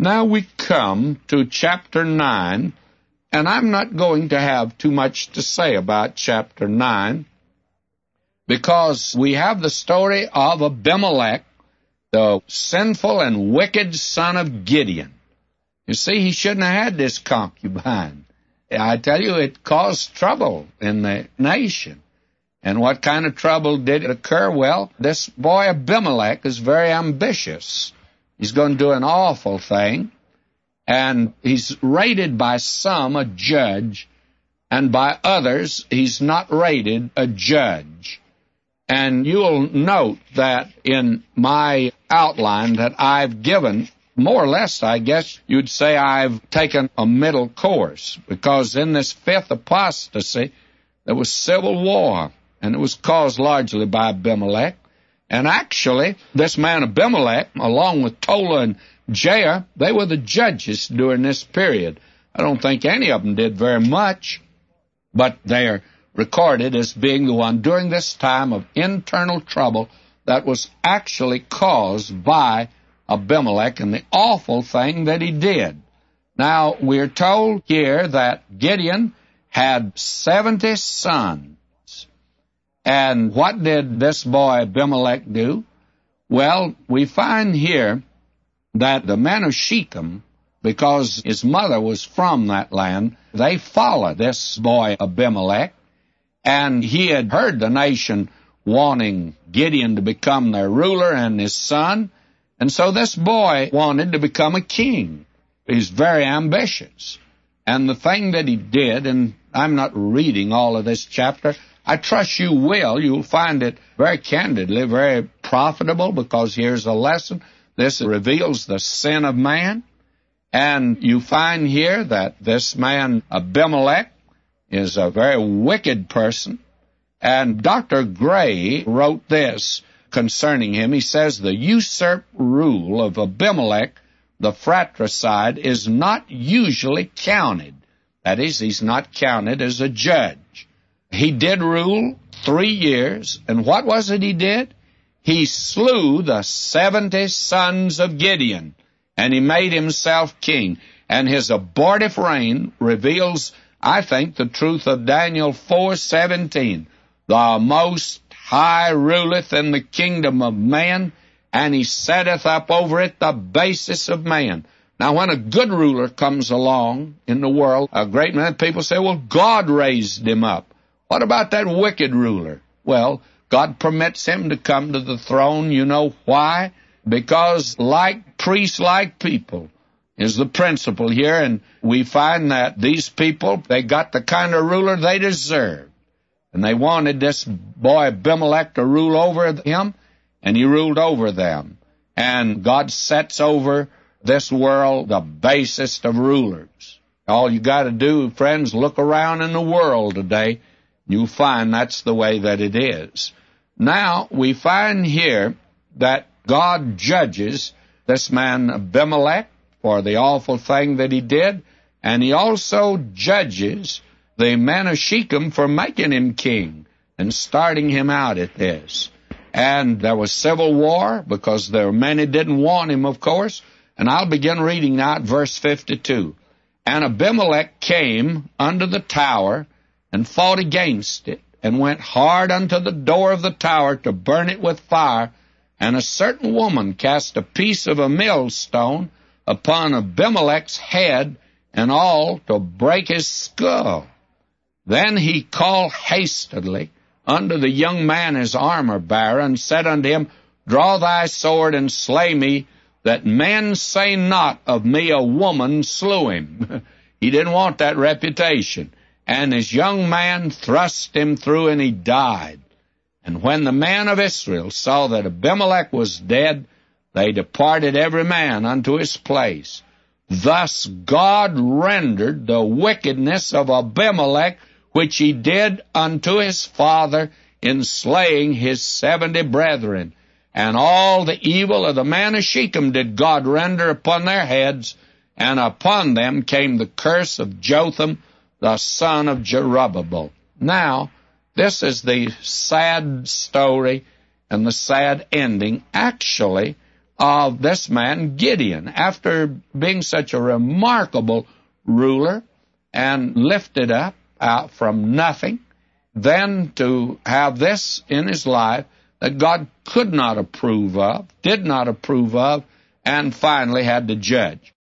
Now we come to chapter 9, and I'm not going to have too much to say about chapter 9, because we have the story of Abimelech, the sinful and wicked son of Gideon. You see, he shouldn't have had this concubine. I tell you, it caused trouble in the nation. And what kind of trouble did occur? Well, this boy Abimelech is very ambitious. He's going to do an awful thing. And he's rated by some a judge, and by others he's not rated a judge. And you'll note that in my outline that I've given, more or less, I guess you'd say I've taken a middle course, because in this fifth apostasy there was civil war, and it was caused largely by Abimelech. And actually, this man Abimelech, along with Tola and Jair, they were the judges during this period. I don't think any of them did very much, but they're recorded as being the one during this time of internal trouble that was actually caused by Abimelech and the awful thing that he did. Now, we're told here that Gideon had 70 sons. And what did this boy Abimelech do? Well, we find here that the men of Shechem, because his mother was from that land, they followed this boy Abimelech, and he had heard the nation wanting Gideon to become their ruler and his son, and so this boy wanted to become a king. He's very ambitious. And the thing that he did, and I'm not reading all of this chapter, I trust you will. You'll find it very candidly, very profitable, because here's a lesson. This reveals the sin of man. And you find here that this man Abimelech is a very wicked person. And Dr. Gray wrote this concerning him. He says, the usurped rule of Abimelech, the fratricide, is not usually counted. That is, he's not counted as a judge. He did rule 3 years, and what was it he did? He slew the 70 sons of Gideon, and he made himself king. And his abortive reign reveals, I think, the truth of Daniel 4:17. The Most High ruleth in the kingdom of man, and he setteth up over it the basis of man. Now, when a good ruler comes along in the world, a great many people say, well, God raised him up. What about that wicked ruler? Well, God permits him to come to the throne. You know why? Because like priests, like people, is the principle here. And we find that these people, they got the kind of ruler they deserved. And they wanted this boy Abimelech to rule over him, and he ruled over them. And God sets over this world the basest of rulers. All you got to do, friends, look around in the world today. You'll find that's the way that it is. Now, we find here that God judges this man Abimelech for the awful thing that he did, and he also judges the men of Shechem for making him king and starting him out at this. And there was civil war, because there were many didn't want him, of course, and I'll begin reading now at verse 52. And Abimelech came under the tower, and fought against it, and went hard unto the door of the tower to burn it with fire. And a certain woman cast a piece of a millstone upon Abimelech's head, and all to break his skull. Then he called hastily unto the young man his armor-bearer, and said unto him, Draw thy sword, and slay me, that men say not of me a woman slew him. He didn't want that reputation. And his young man thrust him through, and he died. And when the men of Israel saw that Abimelech was dead, they departed every man unto his place. Thus God rendered the wickedness of Abimelech, which he did unto his father in slaying his 70 brethren. And all the evil of the men of Shechem did God render upon their heads, and upon them came the curse of Jotham, the son of Jerubbaal. Now, this is the sad story and the sad ending. Actually, of this man Gideon, after being such a remarkable ruler and lifted up out from nothing, then to have this in his life that God could not approve of, did not approve of, and finally had to judge.